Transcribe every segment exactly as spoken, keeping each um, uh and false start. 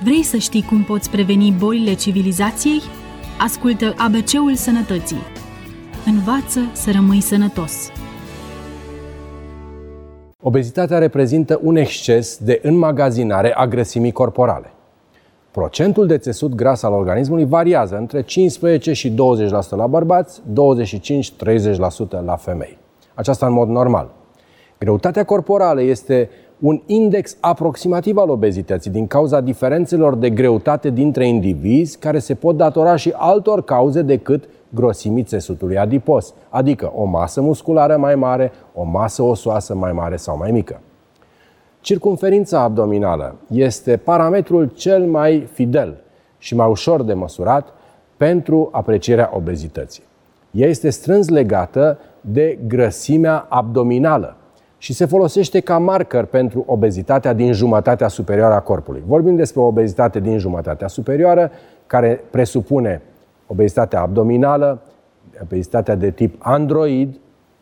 Vrei să știi cum poți preveni bolile civilizației? Ascultă A B C-ul Sănătății. Învață să rămâi sănătos. Obezitatea reprezintă un exces de înmagazinare a grăsimii corporale. Procentul de țesut gras al organismului variază între cincisprezece și douăzeci la sută la bărbați, douăzeci și cinci - treizeci la sută la femei. Aceasta în mod normal. Greutatea corporală este un index aproximativ al obezității din cauza diferențelor de greutate dintre indivizi care se pot datora și altor cauze decât grosimii țesutului adipos, adică o masă musculară mai mare, o masă osoasă mai mare sau mai mică. Circumferința abdominală este parametrul cel mai fidel și mai ușor de măsurat pentru aprecierea obezității. Ea este strâns legată de grăsimea abdominală și se folosește ca marker pentru obezitatea din jumătatea superioară a corpului. Vorbim despre obezitate din jumătatea superioară, care presupune obezitatea abdominală, obezitatea de tip android,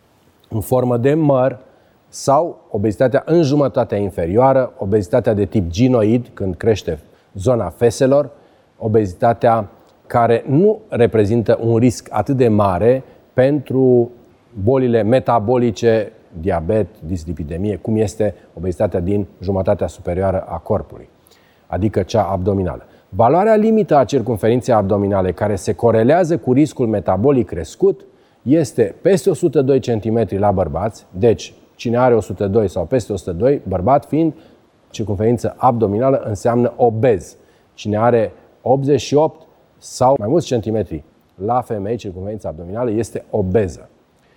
în formă de măr, sau obezitatea în jumătatea inferioară, obezitatea de tip ginoid, când crește zona feselor, obezitatea care nu reprezintă un risc atât de mare pentru bolile metabolice, diabet, dislipidemie, cum este obezitatea din jumătatea superioară a corpului, adică cea abdominală. Valoarea limită a circumferinței abdominale, care se corelează cu riscul metabolic crescut, este peste o sută doi centimetri la bărbați, deci cine are o sută doi sau peste o sută doi, bărbat fiind, circumferință abdominală înseamnă obez. Cine are optzeci și opt sau mai mulți centimetri la femei, circumferința abdominală este obeză.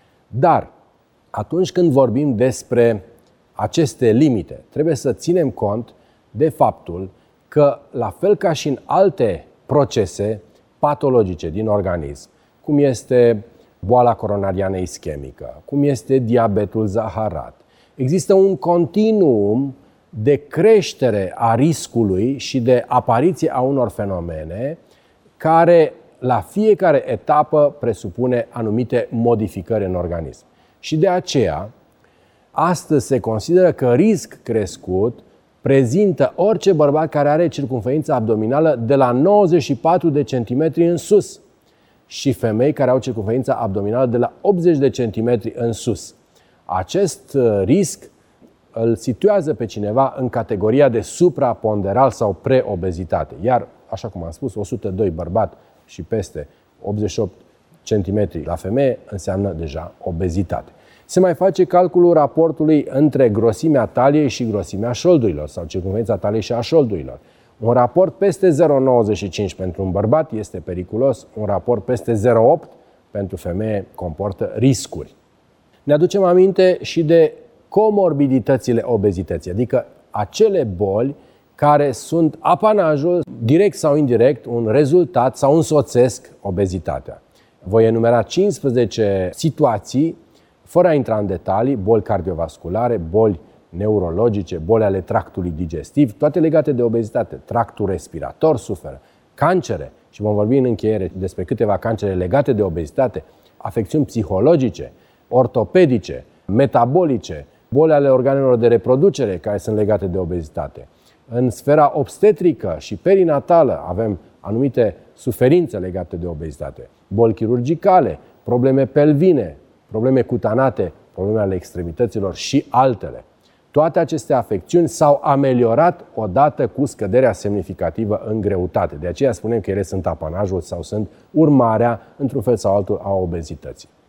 Dar atunci când vorbim despre aceste limite, trebuie să ținem cont de faptul că, la fel ca și în alte procese patologice din organism, cum este boala coronariană ischemică, cum este diabetul zaharat, există un continuum de creștere a riscului și de apariție a unor fenomene care, la fiecare etapă, presupune anumite modificări în organism. Și de aceea, astăzi se consideră că risc crescut prezintă orice bărbat care are circumferința abdominală de la nouăzeci și patru de centimetri în sus și femei care au circumferința abdominală de la optzeci de centimetri în sus. Acest risc îl situează pe cineva în categoria de supraponderal sau preobezitate. Iar, așa cum am spus, o sută doi bărbat și peste optzeci și opt centimetri la femeie înseamnă deja obezitate. Se mai face calculul raportului între grosimea taliei și grosimea șoldurilor sau circumferința taliei și a șoldurilor. Un raport peste zero virgulă nouăzeci și cinci pentru un bărbat este periculos, un raport peste zero virgulă opt pentru femeie comportă riscuri. Ne aducem aminte și de comorbiditățile obezității, adică acele boli care sunt apanajul, direct sau indirect, un rezultat sau însoțesc obezitatea. Voi enumera cincisprezece situații, fără a intra în detalii, boli cardiovasculare, boli neurologice, boli ale tractului digestiv, toate legate de obezitate. Tractul respirator suferă, cancere, și vom vorbi în încheiere despre câteva cancere legate de obezitate, afecțiuni psihologice, ortopedice, metabolice, boli ale organelor de reproducere care sunt legate de obezitate. În sfera obstetrică și perinatală avem anumite suferințe legate de obezitate, boli chirurgicale, probleme pelvine, probleme cutanate, probleme ale extremităților și altele. Toate aceste afecțiuni s-au ameliorat odată cu scăderea semnificativă în greutate. De aceea spunem că ele sunt apanajul sau sunt urmarea, într-un fel sau altul, a obezității.